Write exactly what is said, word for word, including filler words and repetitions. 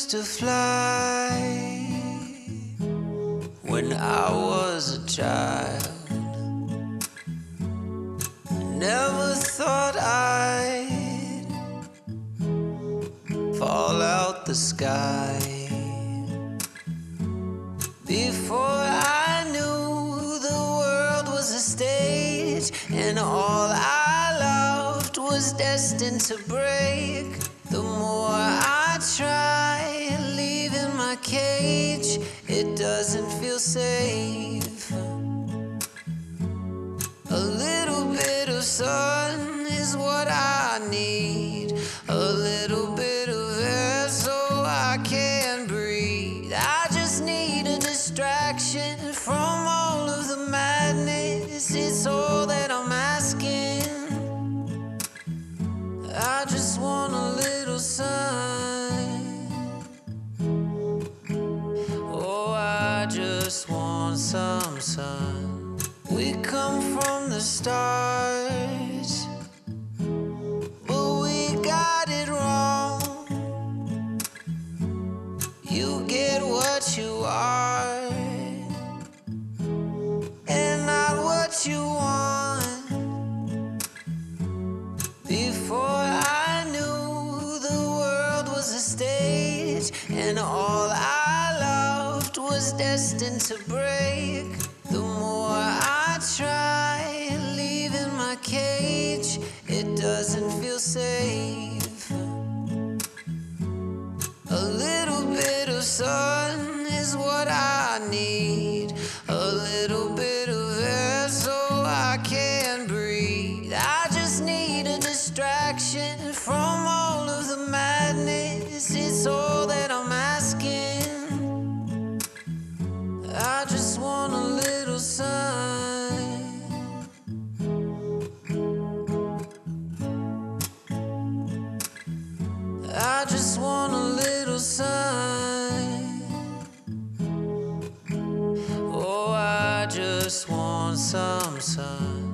used to fly when I was a child. Never thought I'd fall out the sky. Before I knew the world was a stage, and all I loved was destined to break. The more I try leaving my cage, it doesn't feel safe. A little bit of sun is what I need, a little bit of air so I can breathe. I just need a distraction from all of the madness. It's all that I'm asking. I just want a little sun. Oh, I just want some sun. We come from the stars, but we got it wrong. You get what you are and not what you want. Before I knew the world was a stage, and all I loved was destined to break. The more I try leaving my cage, it doesn't feel safe. A little bit of sun is what I need, a little bit of air so I can breathe. I just need a distraction from all of the madness. It's all that I'm asking. I just want a little sun. I just want a little sun. Oh, I just want some sun.